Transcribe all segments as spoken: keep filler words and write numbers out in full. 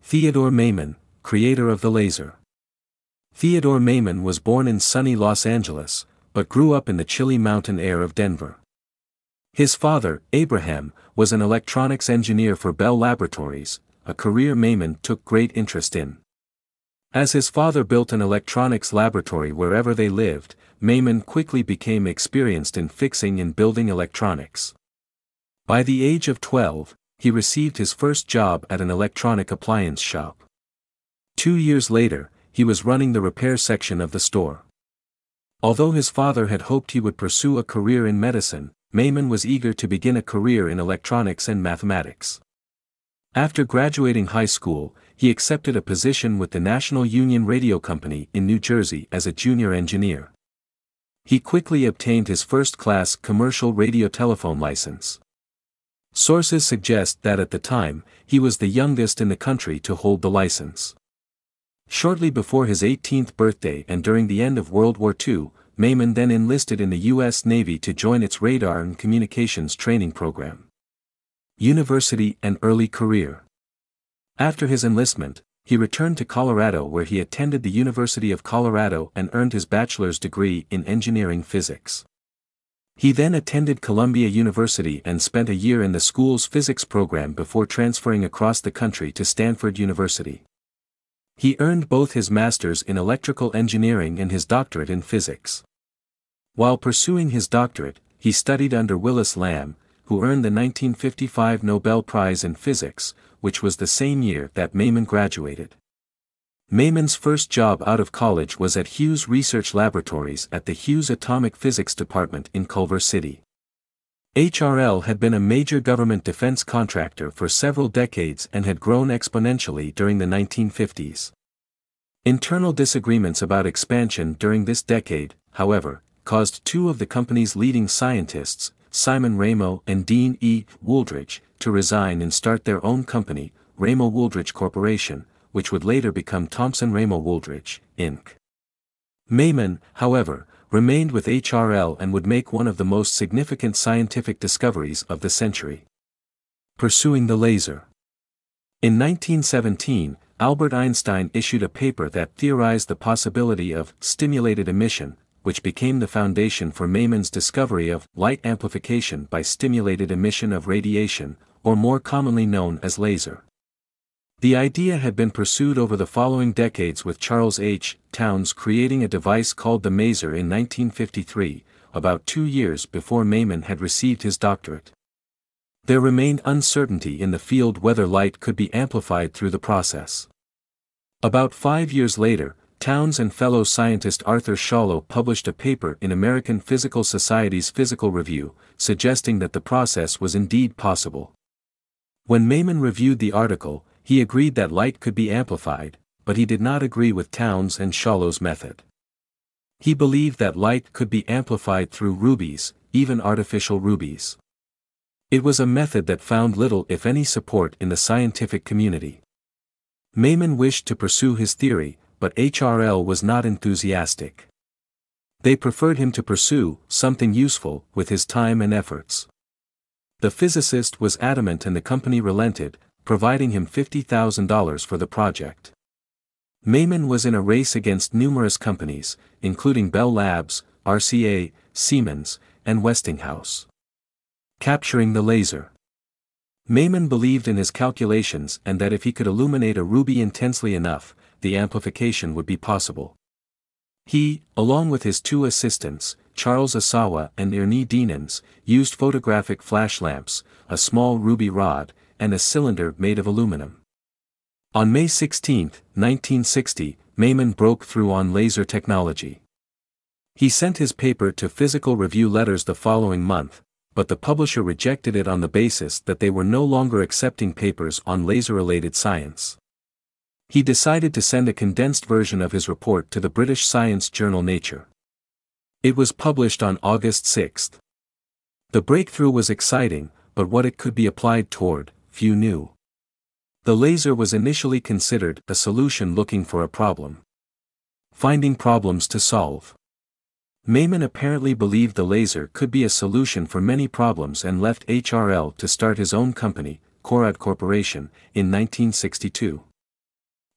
Theodore Maiman, creator of the laser. Theodore Maiman was born in sunny Los Angeles, but grew up in the chilly mountain air of Denver. His father, Abraham, was an electronics engineer for Bell Laboratories, a career Maiman took great interest in. As his father built an electronics laboratory wherever they lived, Maiman quickly became experienced in fixing and building electronics. By the age of twelve, he received his first job at an electronic appliance shop. Two years later, he was running the repair section of the store. Although his father had hoped he would pursue a career in medicine, Maiman was eager to begin a career in electronics and mathematics. After graduating high school, he accepted a position with the National Union Radio Company in New Jersey as a junior engineer. He quickly obtained his first-class commercial radio telephone license. Sources suggest that at the time, he was the youngest in the country to hold the license. Shortly before his eighteenth birthday and during the end of World War Two, Maiman then enlisted in the U S Navy to join its radar and communications training program. University and early career. After his enlistment, he returned to Colorado where he attended the University of Colorado and earned his bachelor's degree in engineering physics. He then attended Columbia University and spent a year in the school's physics program before transferring across the country to Stanford University. He earned both his master's in electrical engineering and his doctorate in physics. While pursuing his doctorate, he studied under Willis Lamb, who earned the nineteen fifty-five Nobel Prize in Physics, which was the same year that Maiman graduated. Maiman's first job out of college was at Hughes Research Laboratories at the Hughes Atomic Physics Department in Culver City. H R L had been a major government defense contractor for several decades and had grown exponentially during the nineteen fifties. Internal disagreements about expansion during this decade, however, caused two of the company's leading scientists, Simon Ramo and Dean E. Wooldridge, to resign and start their own company, Ramo Wooldridge Corporation, which would later become Thomson Ramo Wooldridge, Incorporated. Maiman, however, remained with H R L and would make one of the most significant scientific discoveries of the century. Pursuing the laser. In nineteen seventeen, Albert Einstein issued a paper that theorized the possibility of stimulated emission, which became the foundation for Maiman's discovery of light amplification by stimulated emission of radiation, or more commonly known as laser. The idea had been pursued over the following decades with Charles H. Townes creating a device called the maser in nineteen fifty-three, about two years before Maiman had received his doctorate. There remained uncertainty in the field whether light could be amplified through the process. About five years later, Townes and fellow scientist Arthur Schawlow published a paper in American Physical Society's Physical Review, suggesting that the process was indeed possible. When Maiman reviewed the article, he agreed that light could be amplified, but he did not agree with Townes and Schawlow's method. He believed that light could be amplified through rubies, even artificial rubies. It was a method that found little if any support in the scientific community. Maiman wished to pursue his theory, but H R L was not enthusiastic. They preferred him to pursue something useful with his time and efforts. The physicist was adamant and the company relented, providing him fifty thousand dollars for the project. Maiman was in a race against numerous companies, including Bell Labs, R C A, Siemens, and Westinghouse. Capturing the laser. Maiman believed in his calculations and that if he could illuminate a ruby intensely enough, the amplification would be possible. He, along with his two assistants, Charles Asawa and Ernie Dienens, used photographic flash lamps, a small ruby rod, and a cylinder made of aluminum. On May sixteenth, nineteen sixty, Maiman broke through on laser technology. He sent his paper to Physical Review Letters the following month, but the publisher rejected it on the basis that they were no longer accepting papers on laser-related science. He decided to send a condensed version of his report to the British science journal Nature. It was published on August sixth. The breakthrough was exciting, but what it could be applied toward, few knew. The laser was initially considered a solution looking for a problem. Finding problems to solve. Maiman apparently believed the laser could be a solution for many problems and left H R L to start his own company, Corad Corporation, in nineteen sixty-two.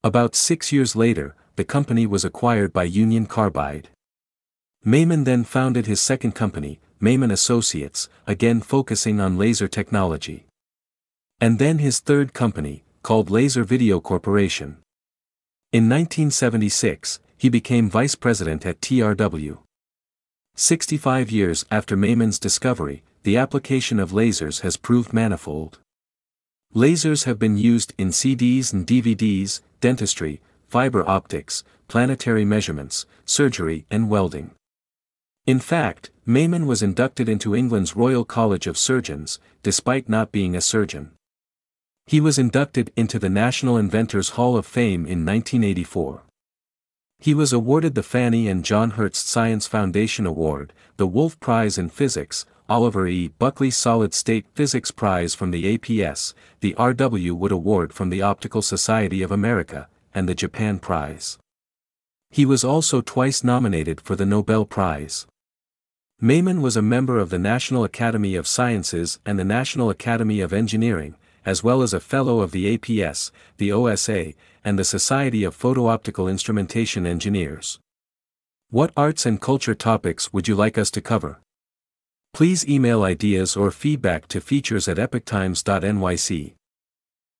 About six years later, the company was acquired by Union Carbide. Maiman then founded his second company, Maiman Associates, again focusing on laser technology. And then his third company, called Laser Video Corporation. In nineteen seventy-six, he became vice president at T R W. sixty-five years after Maiman's discovery, the application of lasers has proved manifold. Lasers have been used in C Ds and D V Ds, dentistry, fiber optics, planetary measurements, surgery and welding. In fact, Maiman was inducted into England's Royal College of Surgeons, despite not being a surgeon. He was inducted into the National Inventors Hall of Fame in nineteen eighty-four. He was awarded the Fanny and John Hertz Science Foundation Award, the Wolf Prize in Physics, Oliver E. Buckley Solid-State Physics Prize from the A P S, the R W Wood Award from the Optical Society of America, and the Japan Prize. He was also twice nominated for the Nobel Prize. Maiman was a member of the National Academy of Sciences and the National Academy of Engineering, as well as a Fellow of the A P S, the O S A, and the Society of Photo-Optical Instrumentation Engineers. What arts and culture topics would you like us to cover? Please email ideas or feedback to features at epoch times dot N Y C.